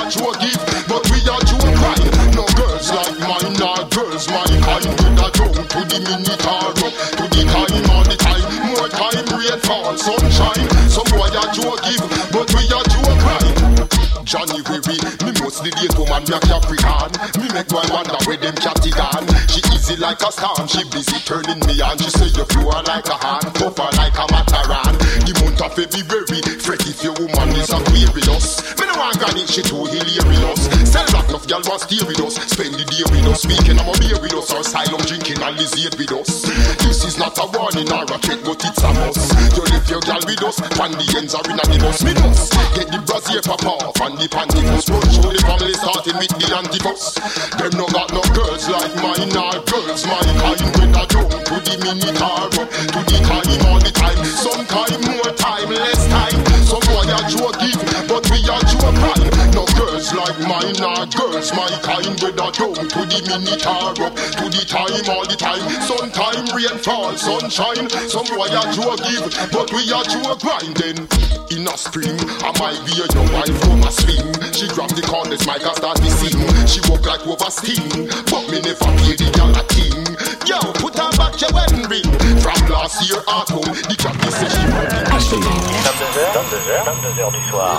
a Joe give, but we a Joe grind. No girls like mine, nor girls my kind. With a down to the minute or up to the time all the time. More time, rain fall, sunshine. Some boy a Joe give, but we a Joe grind. Johnny Weary, me mostly date woman black African. Me make boy wonder where them catty gone. She easy like a storm, she busy turning me on. She say you flow like a hand, tougher like a mataran. The month of February, fret if your woman is Aquarius. Me no want granny, she too hilarious. Sell back enough girl want stay with us. Spend the day with us, speaking I'm a beer with us. Or silent drinking and lizard with us. This is not a warning or a threat, but it's a must. You live your girl with us, and the ends are in the bus. Me must get the brassiere pop off and the panty bus. Run through the family starting with the anti-bus. Them no got no girls like mine or girls my kind. With a down to the minute or up to the time all the time. Sometime more time, less time. Some boy a Joe give, but we a Joe grind. No girls like mine or girls my kind. With a down to the minute or up to the time all the time. Sometime rain fall, sunshine. Some boy a Joe give, but we a Joe grinding. In a spring, I might be a young wife from a swing. She grab the cordless mic and start to sing. She walk like over steam, but me never pay the girl a king. Yo, put her back your wedding ring. From last year at home, the jockey said she working. 22h du soir.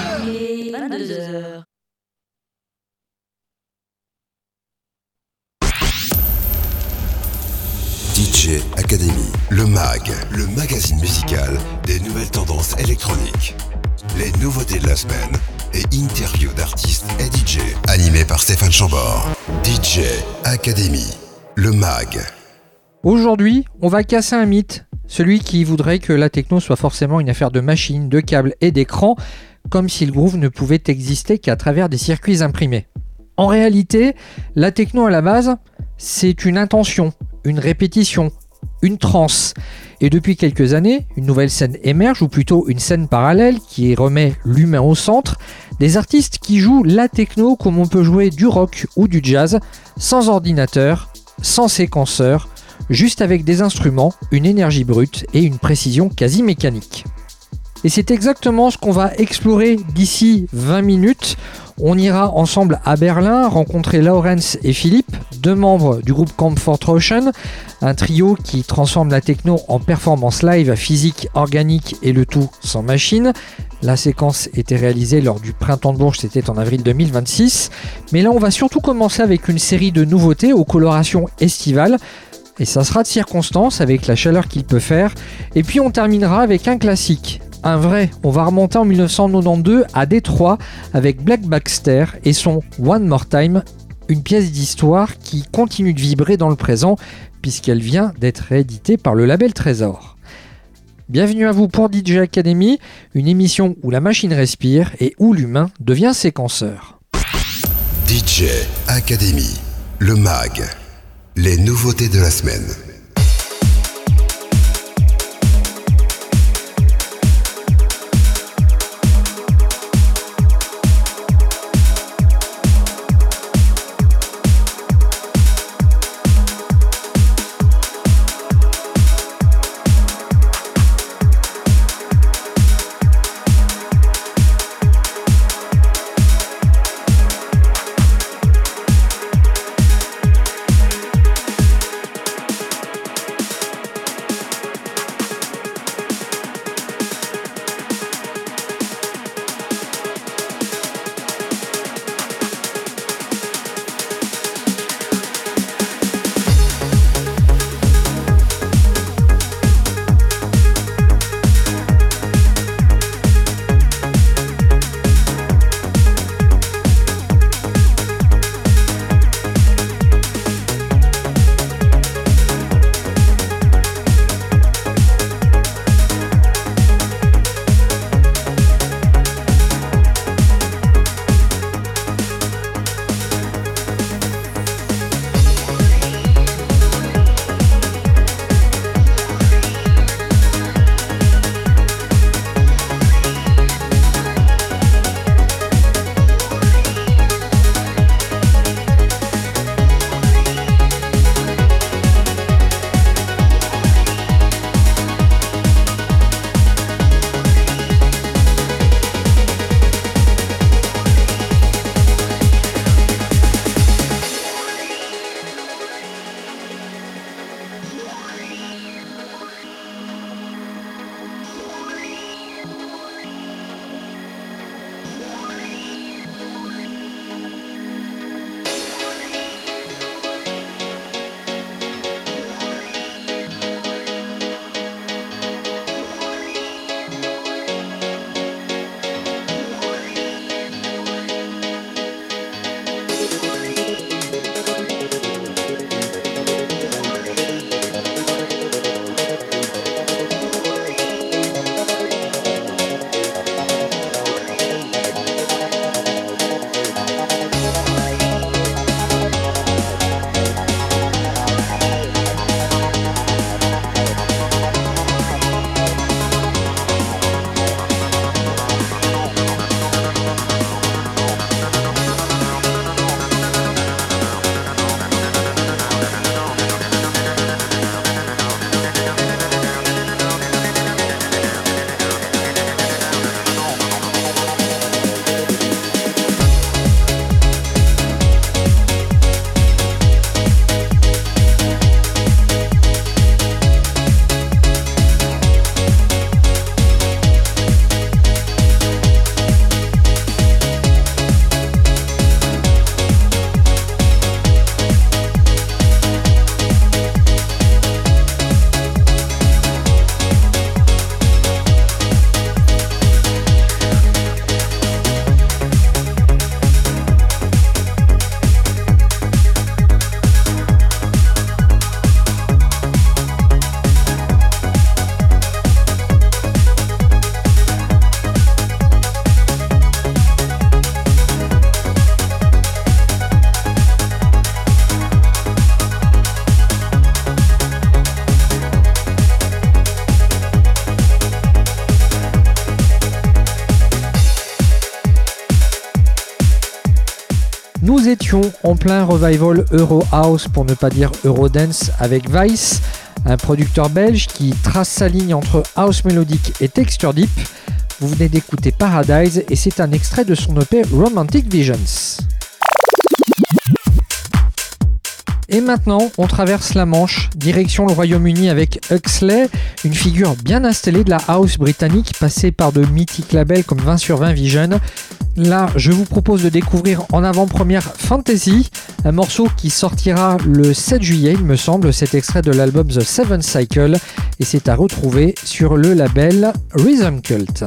22h. DJ Academy, le MAG, le magazine musical des nouvelles tendances électroniques. Les nouveautés de la semaine et interviews d'artistes et DJ. Animé par Stéphane Chambord. DJ Academy, le MAG. Aujourd'hui, on va casser un mythe. Celui qui voudrait que la techno soit forcément une affaire de machines, de câbles et d'écrans, comme si le groove ne pouvait exister qu'à travers des circuits imprimés. En réalité, la techno à la base, c'est une intention, une répétition, une transe. Et depuis quelques années, une nouvelle scène émerge, ou plutôt une scène parallèle qui remet l'humain au centre. Des artistes qui jouent la techno comme on peut jouer du rock ou du jazz, sans ordinateur, sans séquenceur, juste avec des instruments, une énergie brute et une précision quasi mécanique. Et c'est exactement ce qu'on va explorer d'ici 20 minutes. On ira ensemble à Berlin rencontrer Laurens et Philippe, deux membres du groupe Comfort Ocean, un trio qui transforme la techno en performance live physique, organique et le tout sans machine. La séquence était réalisée lors du Printemps de Bourges, c'était en avril 2026. Mais là, on va surtout commencer avec une série de nouveautés aux colorations estivales. Et ça sera de circonstance avec la chaleur qu'il peut faire. Et puis on terminera avec un classique. Un vrai, on va remonter en 1992 à Détroit avec Black Baxter et son One More Time, une pièce d'histoire qui continue de vibrer dans le présent puisqu'elle vient d'être rééditée par le label Trésor. Bienvenue à vous pour DJ Academy, une émission où la machine respire et où l'humain devient séquenceur. DJ Academy, le MAG, les nouveautés de la semaine. Nous étions en plein revival Euro House, pour ne pas dire Eurodance, avec Vice, un producteur belge qui trace sa ligne entre house mélodique et texture deep. Vous venez d'écouter Paradise et c'est un extrait de son EP Romantic Visions. Et maintenant, on traverse la Manche, direction le Royaume-Uni avec Huxley, une figure bien installée de la house britannique, passée par de mythiques labels comme 20/20 Vision. Là, je vous propose de découvrir en avant-première Fantasy, un morceau qui sortira le 7 juillet, il me semble, cet extrait de l'album The Seventh Cycle, et c'est à retrouver sur le label Rhythm Cult.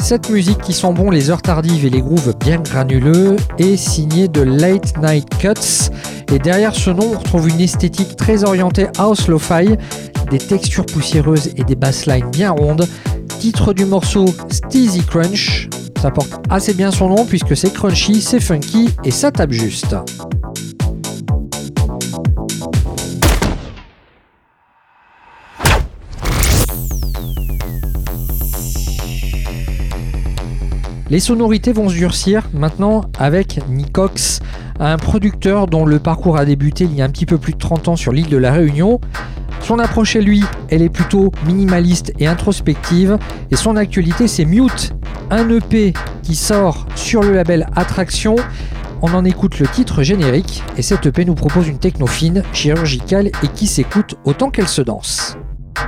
Cette musique qui sent bon les heures tardives et les grooves bien granuleux est signée de Late Night Cuts. Et derrière ce nom, on retrouve une esthétique très orientée house lo-fi, des textures poussiéreuses et des basslines bien rondes. Titre du morceau Steezy Crunch. Ça porte assez bien son nom puisque c'est crunchy, c'est funky et ça tape juste. Les sonorités vont se durcir maintenant avec Nicox, un producteur dont le parcours a débuté il y a un petit peu plus de 30 ans sur l'île de la Réunion. Son approche chez lui, elle est plutôt minimaliste et introspective, et son actualité c'est Mute, un EP qui sort sur le label Attraction. On en écoute le titre générique, et cet EP nous propose une techno fine, chirurgicale et qui s'écoute autant qu'elle se danse.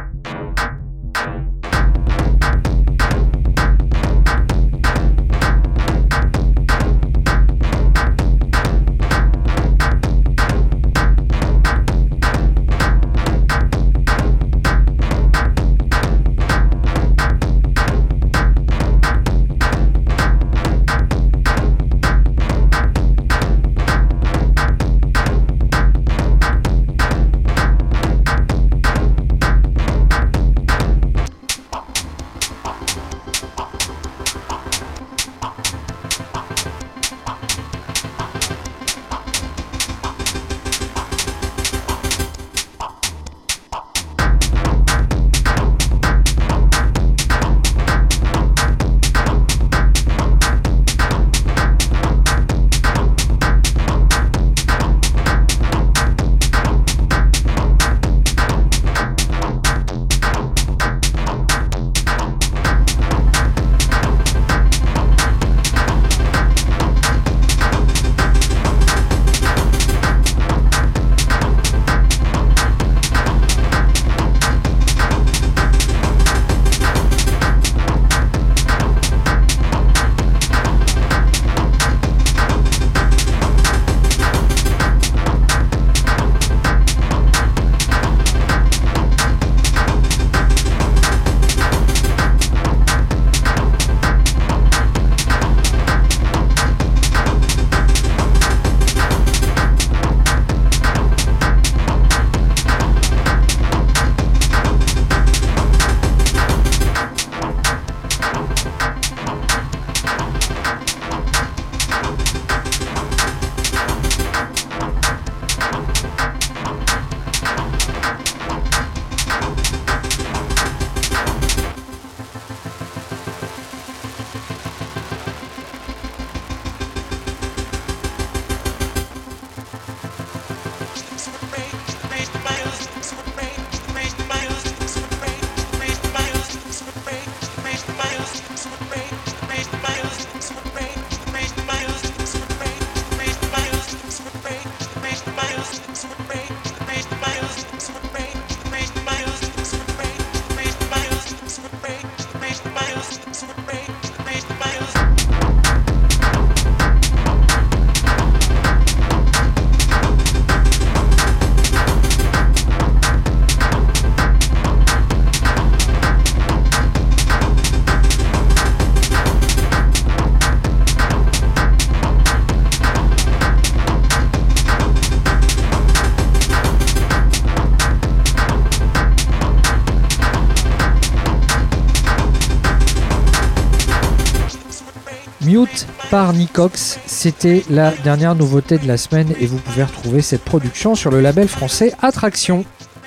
Mute par Nicox, c'était la dernière nouveauté de la semaine et vous pouvez retrouver cette production sur le label français Attraction.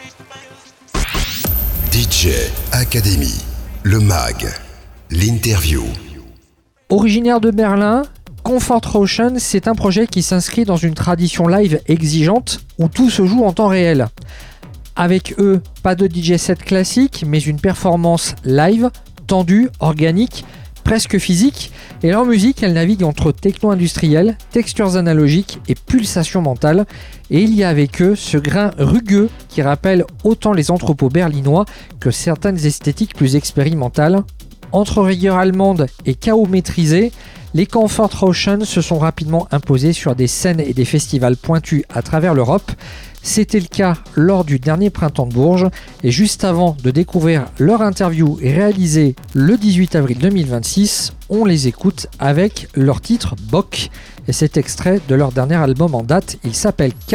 DJ Academy, le mag, l'interview. Originaire de Berlin, Comfort Rauschen, c'est un projet qui s'inscrit dans une tradition live exigeante où tout se joue en temps réel. Avec eux, pas de DJ set classique, mais une performance live, tendue, organique, presque physique, et leur musique, elle navigue entre techno-industriel, textures analogiques et pulsations mentales, et il y a avec eux ce grain rugueux qui rappelle autant les entrepôts berlinois que certaines esthétiques plus expérimentales. Entre rigueur allemande et chaos maîtrisé, Les Comfort Ocean se sont rapidement imposés sur des scènes et des festivals pointus à travers l'Europe. C'était le cas lors du dernier Printemps de Bourges et juste avant de découvrir leur interview réalisée le 18 avril 2026, on les écoute avec leur titre Bock et cet extrait de leur dernier album en date, il s'appelle K.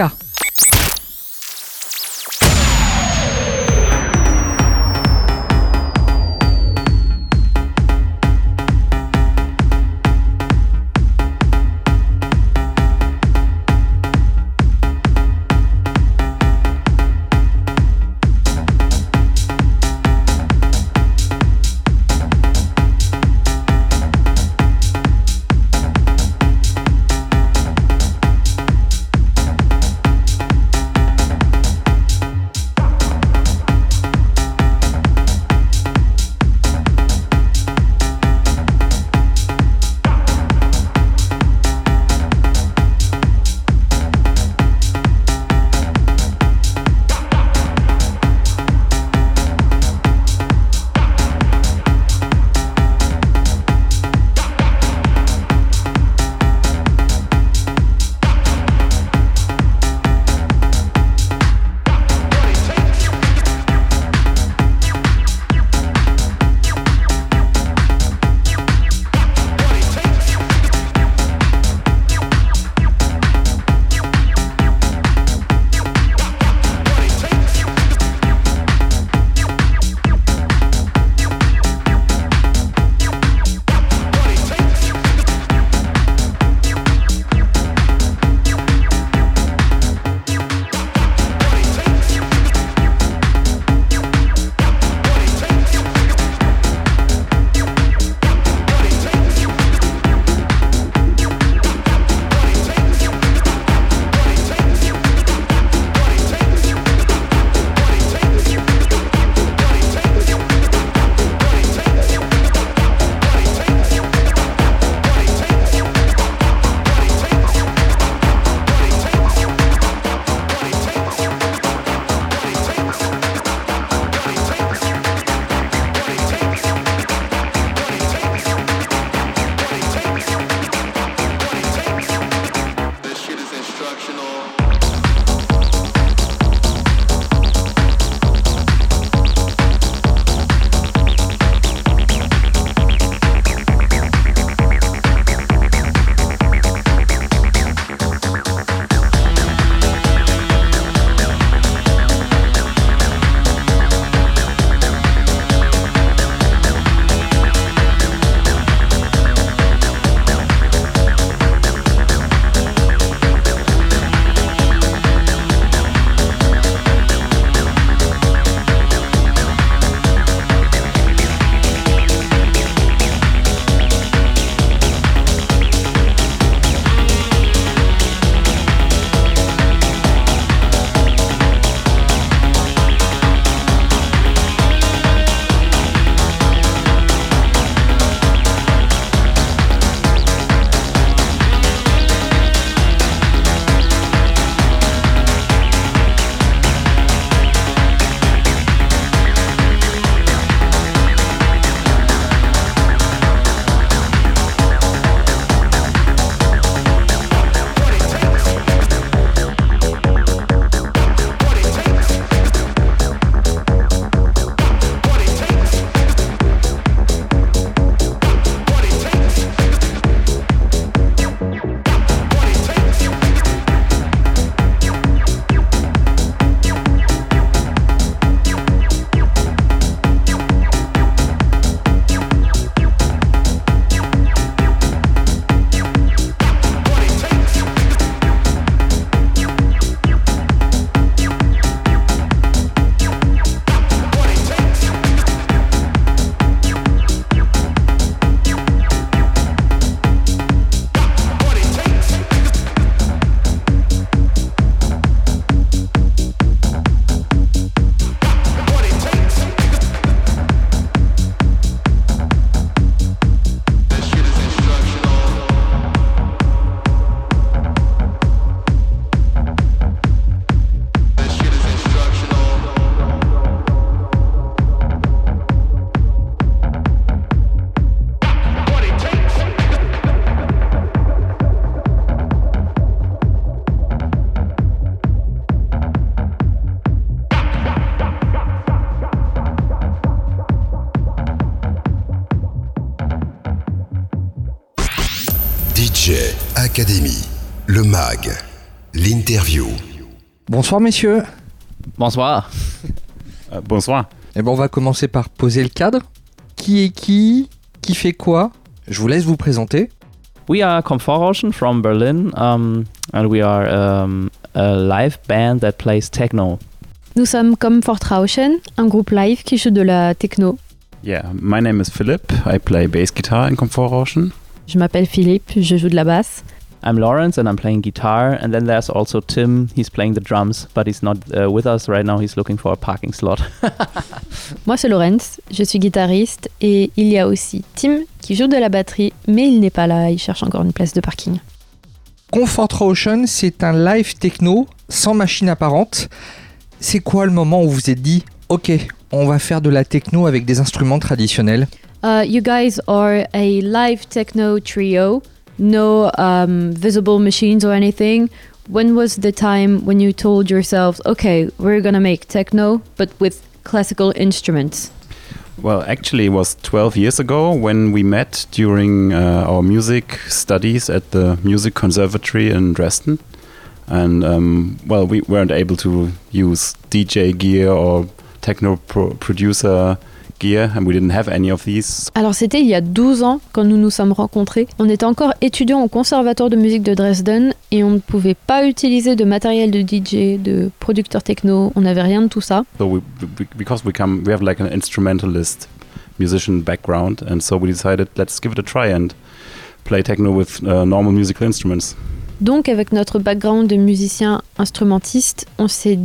Académie, le MAG, l'interview. Bonsoir messieurs. Bonsoir. Bonsoir. Eh ben, on va commencer par poser le cadre. Qui est qui fait quoi? Je vous laisse vous présenter. We are Komfortrauschen from Berlin, and we are a live band that plays techno. Nous sommes Komfortrauschen, un groupe live qui joue de la techno. Yeah, my name is Philip. I play bass guitar in Komfortrauschen. Je m'appelle Philippe, je joue de la basse. I'm Lawrence and I'm playing guitar, and then there's also Tim. He's playing the drums, but he's not with us right now. He's looking for a parking slot. Moi c'est Laurence, je suis guitariste et il y a aussi Tim qui joue de la batterie, mais il n'est pas là, il cherche encore une place de parking. Komfortrauschen, c'est un live techno sans machine apparente. C'est quoi le moment où vous vous êtes dit « Ok, on va faire de la techno avec des instruments traditionnels » You guys are a live techno trio, no visible machines or anything. When was the time when you told yourselves, okay, we're gonna make techno, but with classical instruments? Well, actually, it was 12 years ago when we met during our music studies at the Music Conservatory in Dresden. And, we weren't able to use DJ gear or techno producer gear, and we didn't have any of these. Alors c'était il y a 12 ans quand nous nous sommes rencontrés. On était encore étudiants au conservatoire de musique de Dresden et on ne pouvait pas utiliser de matériel de DJ, de producteur techno, on n'avait rien de tout ça. So because we have like an instrumentalist musician background, and so we decided let's give it a try and play techno with normal musical instruments. Donc avec notre background de musicien instrumentiste, on s'est